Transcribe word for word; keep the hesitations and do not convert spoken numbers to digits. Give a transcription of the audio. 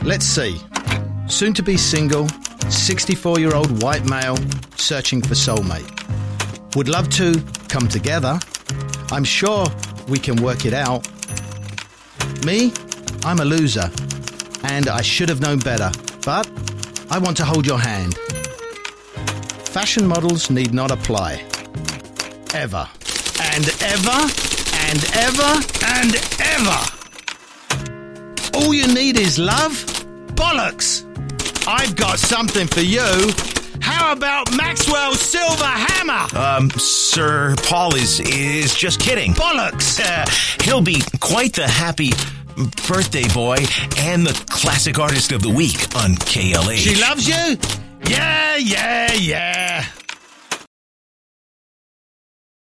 Let's see. Soon to be single, sixty-four-year-old white male, searching for soulmate. Would love to come together. I'm sure we can work it out. Me, I'm a loser, and I should have known better, but I want to hold your hand. Fashion models need not apply. Ever. And ever, and ever, and ever. All you need is love? Bollocks! I've got something for you. How about Maxwell's silver hammer? Um, Sir Paul is is just kidding. Bollocks! Uh, he'll be quite the happy birthday boy and the classic artist of the week on K L H. She loves you? Yeah, yeah, yeah.